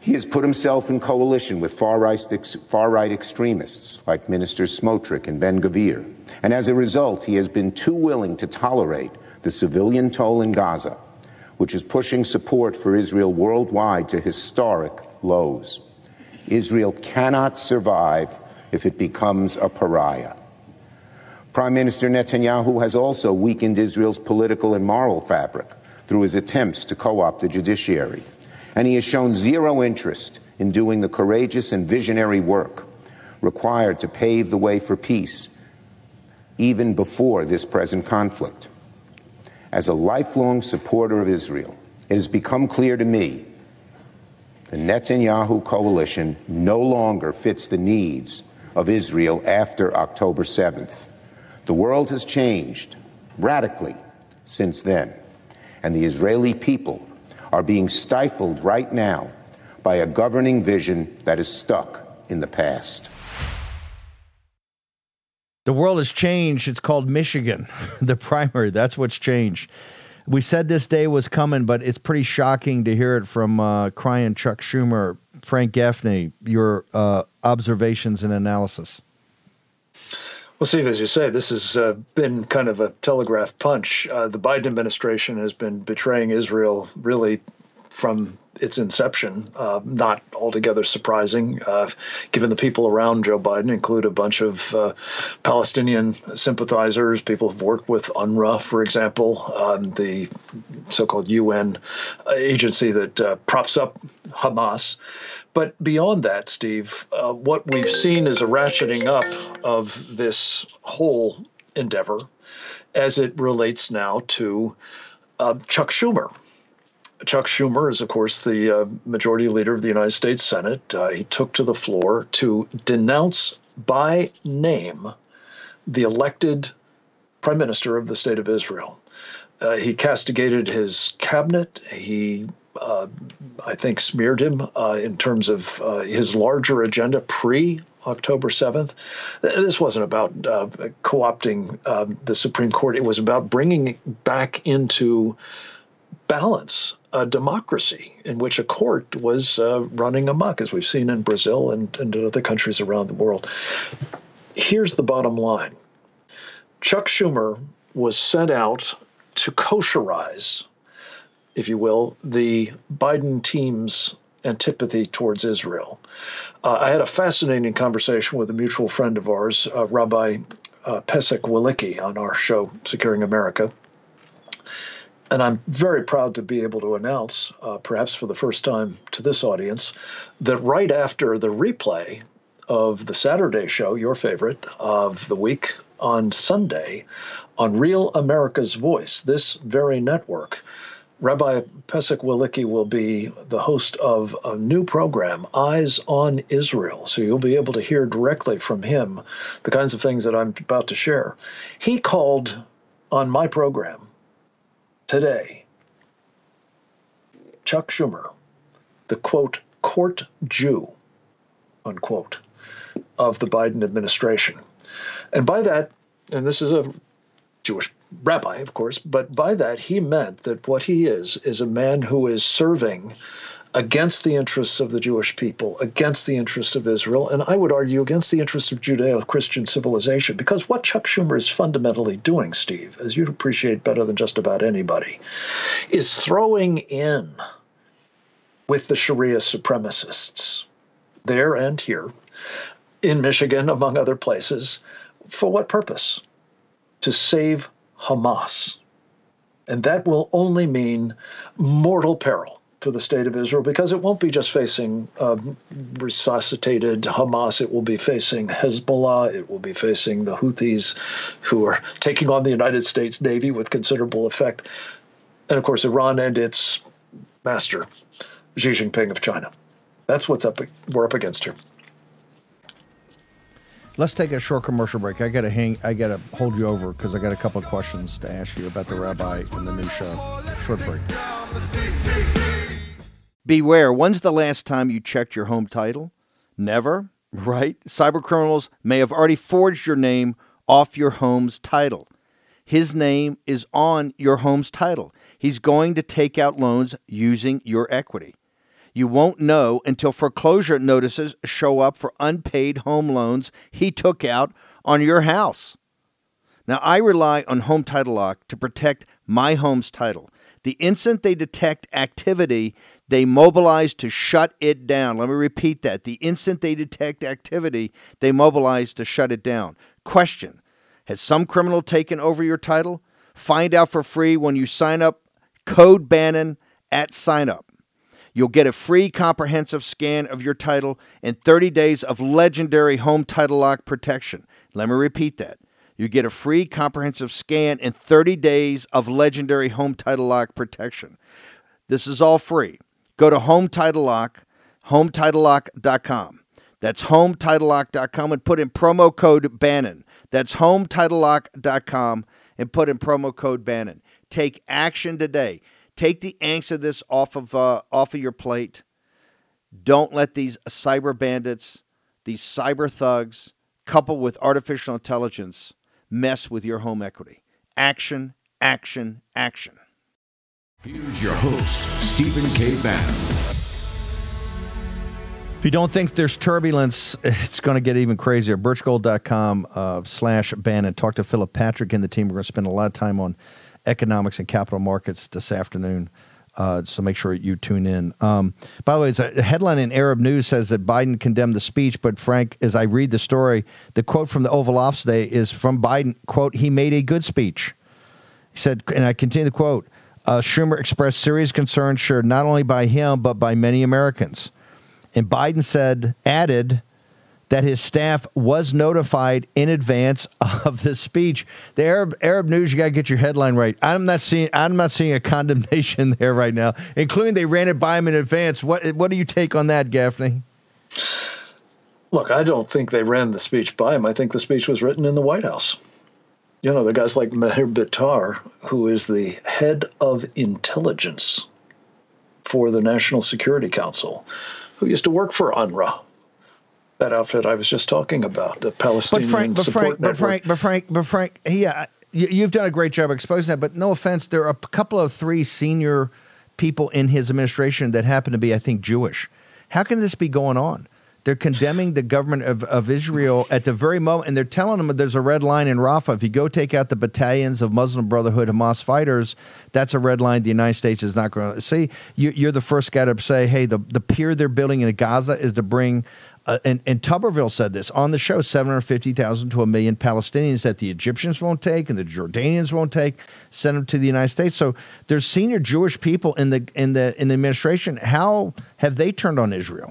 He has put himself in coalition with far-right, far-right extremists like Ministers Smotrich and Ben-Gvir, and as a result, he has been too willing to tolerate the civilian toll in Gaza, which is pushing support for Israel worldwide to historic lows. Israel cannot survive if it becomes a pariah. Prime Minister Netanyahu has also weakened Israel's political and moral fabric through his attempts to co-opt the judiciary. And he has shown zero interest in doing the courageous and visionary work required to pave the way for peace, even before this present conflict. As a lifelong supporter of Israel, it has become clear to me the Netanyahu coalition no longer fits the needs of Israel after October seventh. The world has changed radically since then, and the Israeli people are being stifled right now by a governing vision that is stuck in the past. The world has changed. It's called Michigan, the primary. That's what's changed. We said this day was coming, but it's pretty shocking to hear it from uh, crying Chuck Schumer. Frank Gaffney, your uh, observations and analysis. Well, Steve, as you say, this has uh, been kind of a telegraph punch. Uh, the Biden administration has been betraying Israel really from its inception. Uh, not altogether surprising, uh, given the people around Joe Biden include a bunch of uh, Palestinian sympathizers, people who've worked with UNRWA, for example, um, the so-called U N agency that uh, props up Hamas. But beyond that, Steve, uh, what we've seen is a ratcheting up of this whole endeavor as it relates now to uh, Chuck Schumer. Chuck Schumer is, of course, the uh, majority leader of the United States Senate. Uh, he took to the floor to denounce by name the elected prime minister of the state of Israel. Uh, he castigated his cabinet. He Uh, I think, smeared him uh, in terms of uh, his larger agenda pre-October seventh. This wasn't about uh, co-opting um, the Supreme Court. It was about bringing back into balance a democracy in which a court was uh, running amok, as we've seen in Brazil and, and in other countries around the world. Here's the bottom line. Chuck Schumer was sent out to kosherize, if you will, the Biden team's antipathy towards Israel. Uh, I had a fascinating conversation with a mutual friend of ours, uh, Rabbi uh, Pesach Wilicki, on our show, Securing America. And I'm very proud to be able to announce, uh, perhaps for the first time to this audience, that right after the replay of the Saturday show, your favorite, of the week on Sunday, on Real America's Voice, this very network, Rabbi Pesach Wilicki will be the host of a new program, Eyes on Israel. So you'll be able to hear directly from him the kinds of things that I'm about to share. He called on my program today Chuck Schumer the, quote, court Jew, unquote, of the Biden administration. And by that, and this is a Jewish rabbi, of course, but by that he meant that what he is is a man who is serving against the interests of the Jewish people, against the interest of Israel, and I would argue against the interest of Judeo-Christian civilization, because what Chuck Schumer is fundamentally doing, Steve, as you'd appreciate better than just about anybody, is throwing in with the Sharia supremacists there and here, in Michigan, among other places. For what purpose? To save Hamas. And that will only mean mortal peril for the state of Israel, because it won't be just facing um, resuscitated Hamas. It will be facing Hezbollah. It will be facing the Houthis, who are taking on the United States Navy with considerable effect. And, of course, Iran and its master, Xi Jinping of China. That's what's up. We're up against here. Let's take a short commercial break. I gotta hang. I gotta hold you over because I got a couple of questions to ask you about the rabbi and the new show. Short break. Beware. When's the last time you checked your home title? Never, right? Cybercriminals may have already forged your name off your home's title. His name is on your home's title. He's going to take out loans using your equity. You won't know until foreclosure notices show up for unpaid home loans he took out on your house. Now, I rely on Home Title Lock to protect my home's title. The instant they detect activity, they mobilize to shut it down. Let me repeat that. The instant they detect activity, they mobilize to shut it down. Question: has some criminal taken over your title? Find out for free when you sign up. Code Bannon at sign up. You'll get a free comprehensive scan of your title and thirty days of legendary Home Title Lock protection. Let me repeat that. You get a free comprehensive scan and thirty days of legendary Home Title Lock protection. This is all free. Go to Home Title Lock, home title lock dot com. That's home title lock dot com and put in promo code Bannon. That's home title lock dot com and put in promo code Bannon. Take action today. Take the angst of this off of uh, off of your plate. Don't let these cyber bandits, these cyber thugs, coupled with artificial intelligence, mess with your home equity. Action, action, action. Here's your host, Stephen K. Bannon. If you don't think there's turbulence, it's going to get even crazier. birch gold dot com uh, slash Bannon. Talk to Philip Patrick and the team. We're going to spend a lot of time on economics and capital markets this afternoon, uh, so make sure you tune in. Um, by the way, it's a, a headline in Arab News says that Biden condemned the speech, but Frank, as I read the story, the quote from the Oval Office today is from Biden, quote, "He made a good speech." He said, and I continue the quote, uh, Schumer expressed serious concern shared not only by him, but by many Americans. And Biden said, added, that his staff was notified in advance of the speech. The Arab Arab News, you got to get your headline right. I'm not seeing I'm not seeing a condemnation there right now, including they ran it by him in advance. What what do you take on that, Gaffney? Look, I don't think they ran the speech by him. I think the speech was written in the White House. You know, the guys like Meher Bitar, who is the head of intelligence for the National Security Council, who used to work for UNRWA. That outfit I was just talking about, the Palestinian but Frank, but support Frank, network. But Frank, but Frank, but Frank, yeah, you, you've done a great job exposing that. But no offense, there are a couple of three senior people in his administration that happen to be, I think, Jewish. How can this be going on? They're condemning the government of, of Israel at the very moment, and they're telling them that there's a red line in Rafah. If you go take out the battalions of Muslim Brotherhood Hamas fighters, that's a red line the United States is not going to see. You, you're the first guy to say, hey, the, the pier they're building in Gaza is to bring Uh, and, and Tuberville said this on the show, seven hundred fifty thousand to a million Palestinians that the Egyptians won't take and the Jordanians won't take, send them to the United States. So there's senior Jewish people in the in the in the administration. How have they turned on Israel?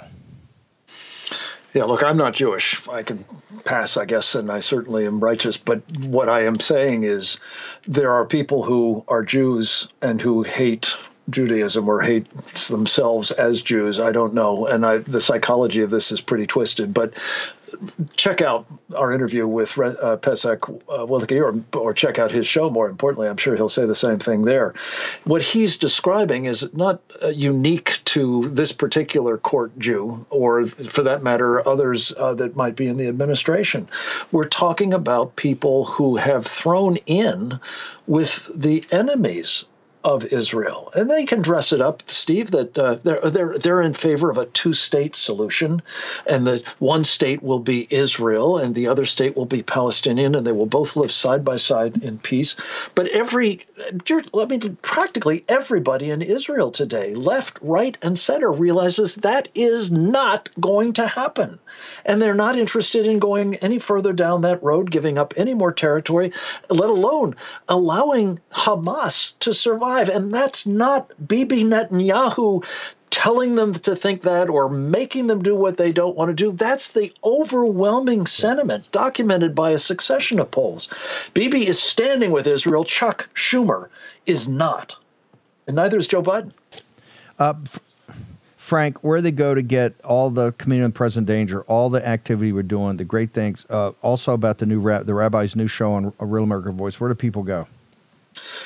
Yeah, look, I'm not Jewish. I can pass, I guess, and I certainly am righteous. But what I am saying is there are people who are Jews and who hate Judaism or hate themselves as Jews. I don't know. And I, the psychology of this is pretty twisted. But check out our interview with uh, Pesach uh, Wilke, or, or check out his show, more importantly. I'm sure he'll say the same thing there. What he's describing is not uh, unique to this particular court Jew, or for that matter, others uh, that might be in the administration. We're talking about people who have thrown in with the enemies of Israel, and they can dress it up, Steve, that uh, they're they're they're in favor of a two-state solution, and that one state will be Israel and the other state will be Palestinian, and they will both live side by side in peace. But every, I mean, practically everybody in Israel today, left, right, and center, realizes that is not going to happen, and they're not interested in going any further down that road, giving up any more territory, let alone allowing Hamas to survive. And that's not Bibi Netanyahu telling them to think that or making them do what they don't want to do. That's the overwhelming sentiment documented by a succession of polls. Bibi is standing with Israel. Chuck Schumer is not. And neither is Joe Biden. Uh, Frank, where they go to get all the community of present danger, all the activity we're doing, the great things, uh, also about the new rab- the rabbi's new show on A Real American Voice, where do people go?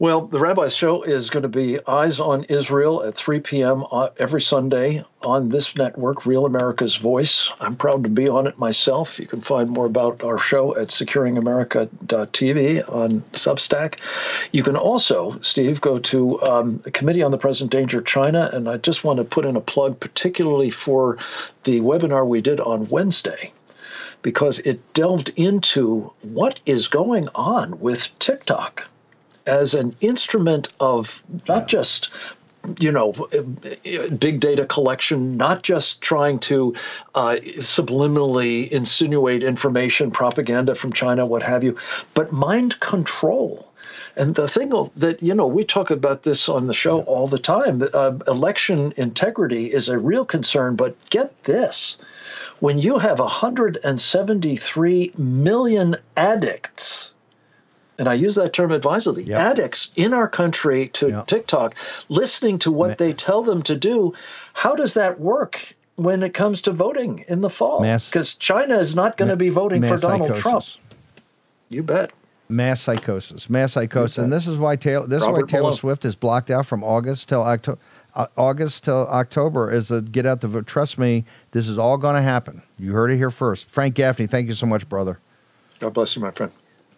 Well, the Rabbi's Show is going to be Eyes on Israel at three p.m. every Sunday on this network, Real America's Voice. I'm proud to be on it myself. You can find more about our show at securing america dot t v on Substack. You can also, Steve, go to um, the Committee on the Present Danger of China, and I just want to put in a plug particularly for the webinar we did on Wednesday, because it delved into what is going on with TikTok as an instrument of not just, you know, big data collection, not just trying to uh, subliminally insinuate information, propaganda from China, what have you, but mind control. And the thing that, you know, we talk about this on the show all the time, uh, election integrity is a real concern, but get this. When you have one hundred seventy-three million addicts, and I use that term advisedly, yep. addicts in our country to yep. TikTok, listening to what Ma- they tell them to do, how does that work when it comes to voting in the fall? Because China is not going to be voting for Donald psychosis. Trump. You bet. Mass psychosis. Mass psychosis. And this is why Taylor, this Robert is why Taylor Malone. Swift is blocked out from August till October. Uh, August till October is a get out the vote. Trust me, this is all going to happen. You heard it here first. Frank Gaffney, thank you so much, brother. God bless you, my friend.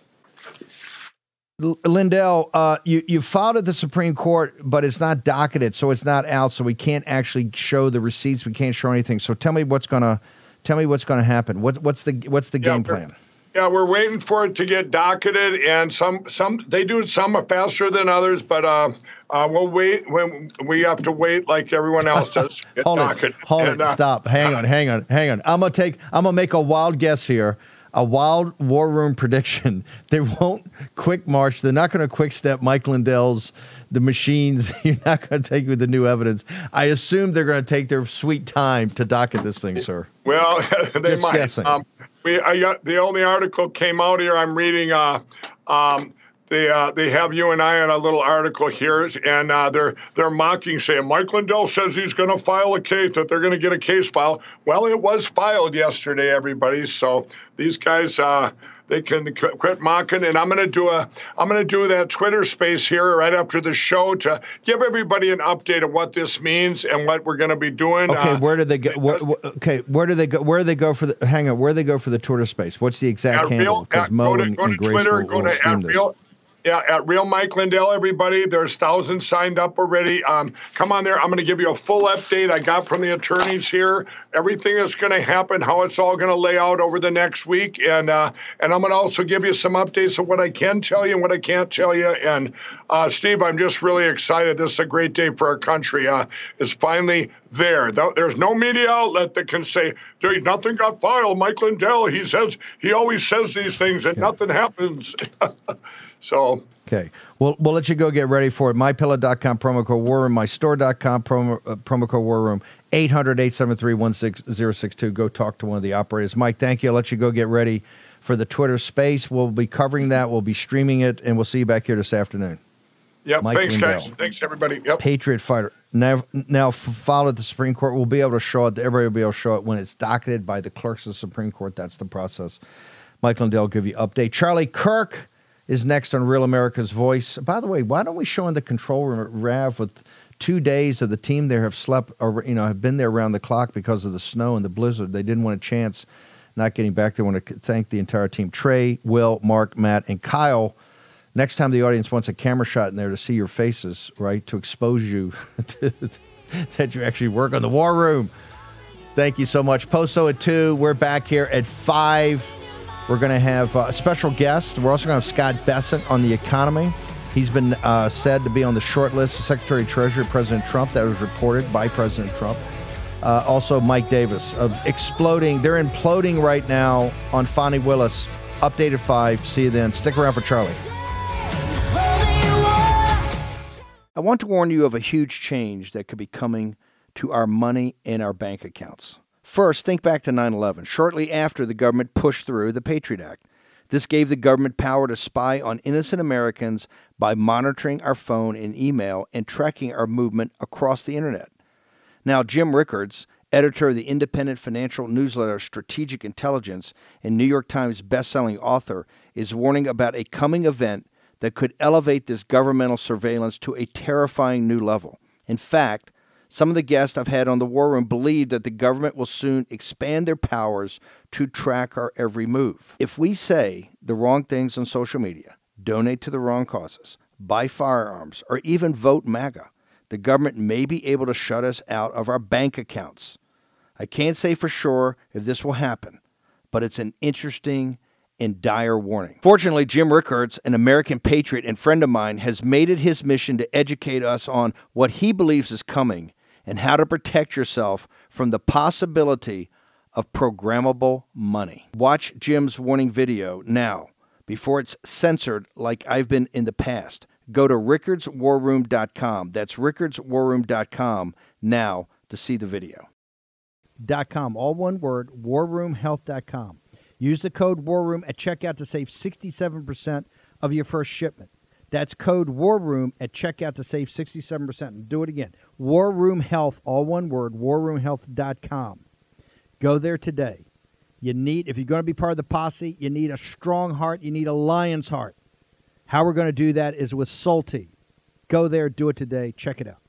Lindell, uh, you, you filed at the Supreme Court, but it's not docketed, so it's not out, so we can't actually show the receipts. We can't show anything. So tell me what's gonna tell me what's gonna happen. What, what's the what's the yeah, game plan? Yeah, we're waiting for it to get docketed, and some some they do some faster than others, but uh, uh, we'll wait when we have to wait like everyone else does. hold it, hold and, it, uh, stop, hang on, hang on, hang on. I'm gonna take, I'm gonna make a wild guess here. A wild war room prediction. They won't quick march. They're not going to quick step Mike Lindell's, the machines. You're not going to take with the new evidence. I assume they're going to take their sweet time to docket this thing, sir. Well, they Just might. Guessing. Um, we, I got, the only article came out here. I'm reading. Uh, um, They uh, they have you and I on a little article here, and uh, they're they're mocking, saying Mike Lindell says he's going to file a case, that they're going to get a case filed. Well, it was filed yesterday, everybody. So these guys, uh, they can quit mocking. And I'm going to do a I'm going to do that Twitter space here right after the show to give everybody an update of what this means and what we're going to be doing. Okay, uh, where do they go? Where, okay, where do they go? Where do they go for the? Hang on, where do they go for the Twitter space? What's the exact handle? Because Mo go to, and, go to and Grace Twitter, will, go will to at real. Yeah, at Real Mike Lindell, everybody. There's thousands signed up already. Um, come on there. I'm going to give you a full update I got from the attorneys here. Everything that's going to happen, how it's all going to lay out over the next week. And uh, and I'm going to also give you some updates of what I can tell you and what I can't tell you. And, uh, Steve, I'm just really excited. This is a great day for our country. Uh, it's finally there. There's no media outlet that can say, nothing got filed. Mike Lindell, he says, he always says these things and yeah. nothing happens. So okay, we'll we'll let you go get ready for it. my pillow dot com promo code War Room, my store dot com promo uh, promo code War Room, eight hundred, eight seven three, one six zero six two. Go talk to one of the operators. Mike, thank you. I'll let you go get ready for the Twitter space. We'll be covering that. We'll be streaming it, and we'll see you back here this afternoon. Yep. Mike Thanks, Lindell. guys. Thanks, everybody. Yep. Patriot fighter. Now, now filed at the Supreme Court. We'll be able to show it. Everybody will be able to show it when it's docketed by the clerks of the Supreme Court. That's the process. Mike Lindell will give you an update. Charlie Kirk is next on Real America's Voice. By the way, why don't we show in the control room at Rav with two days of the team there have slept, or you know, have been there around the clock because of the snow and the blizzard. They didn't want a chance not getting back there. I want to thank the entire team: Trey, Will, Mark, Matt, and Kyle. Next time the audience wants a camera shot in there to see your faces, right, to expose you to, that you actually work on the War Room. Thank you so much. Posto at two. We're back here at five. We're going to have a special guest. We're also going to have Scott Bessent on the economy. He's been uh, said to be on the short list of Secretary of Treasury President Trump. That was reported by President Trump. Uh, also, Mike Davis of exploding. They're imploding right now on Fani Willis. Updated five. See you then. Stick around for Charlie. I want to warn you of a huge change that could be coming to our money in our bank accounts. First, think back to nine eleven, shortly after the government pushed through the Patriot Act. This gave the government power to spy on innocent Americans by monitoring our phone and email and tracking our movement across the internet. Now, Jim Rickards, editor of the independent financial newsletter Strategic Intelligence and New York Times bestselling author, is warning about a coming event that could elevate this governmental surveillance to a terrifying new level. In fact, some of the guests I've had on the War Room believe that the government will soon expand their powers to track our every move. If we say the wrong things on social media, donate to the wrong causes, buy firearms, or even vote MAGA, the government may be able to shut us out of our bank accounts. I can't say for sure if this will happen, but it's an interesting and dire warning. Fortunately, Jim Rickards, an American patriot and friend of mine, has made it his mission to educate us on what he believes is coming and how to protect yourself from the possibility of programmable money. Watch Jim's warning video now before it's censored like I've been in the past. Go to rickards war room dot com. That's rickards war room dot com now to see the video. Dot com, all one word, war room health dot com. Use the code WARROOM at checkout to save sixty-seven percent of your first shipment. That's code WARROOM at checkout to save sixty-seven percent. And do it again. War Room Health, all one word, war room health dot com. Go there today. You need, if you're going to be part of the posse, you need a strong heart. You need a lion's heart. How we're going to do that is with Salty. Go there, do it today. Check it out.